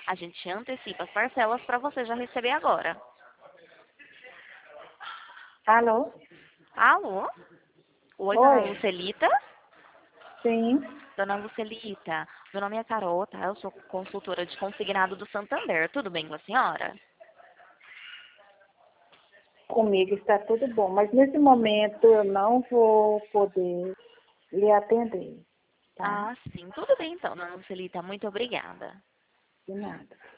A gente antecipa as parcelas para você já receber agora. Alô? Alô? Oi, dona Oi? Lucelita? Sim, Dona Lucelita, meu nome é Carol, tá? Eu sou consultora de consignado do Santander. Tudo bem com a senhora? comigo está tudo bom, mas nesse momento eu não vou poder lhe atender, tá? Ah, sim. Tudo bem então, dona Lucelita. Muito obrigada. De nada.